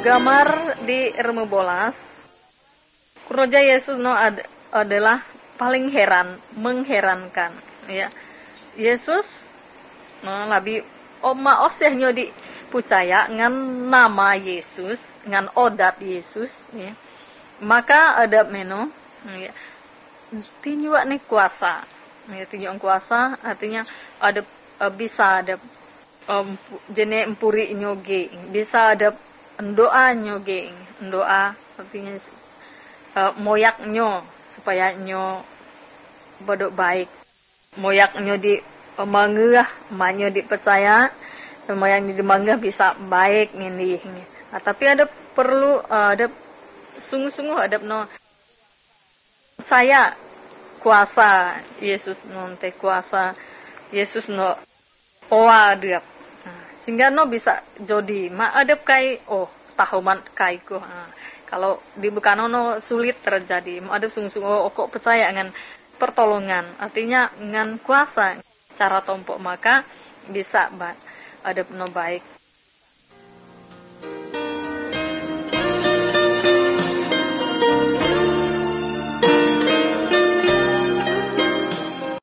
gamar di Remu Bolas, Roja Yesus adalah paling mengherankan, ya. Yesus lebih osehnya di percaya ngan nama Yesus, ngan odat Yesus, ya. Maka ada meno, ya. Tinjau nih kuasa, ya, tinjau kuasa artinya ada bisa ada jenis empuri nyoge, bisa ada doa nyoge, doa artinya moyaknyo supaya nyo bodok baik, moyaknyo di manggah, manyo dipercaya, moyaknyo di manggah bisa baik ngini. Nah, tapi ada perlu ada sungguh-sungguh ada no saya kuasa Yesus nonte kuasa Yesus no oa dia. Sehingga no bisa jodi adep kai tahuman kai ko. Kalau di Bukano no sulit terjadi. Adep sungguh-sungguh kok percaya dengan pertolongan. Artinya dengan kuasa cara tompok maka bisa adep no baik.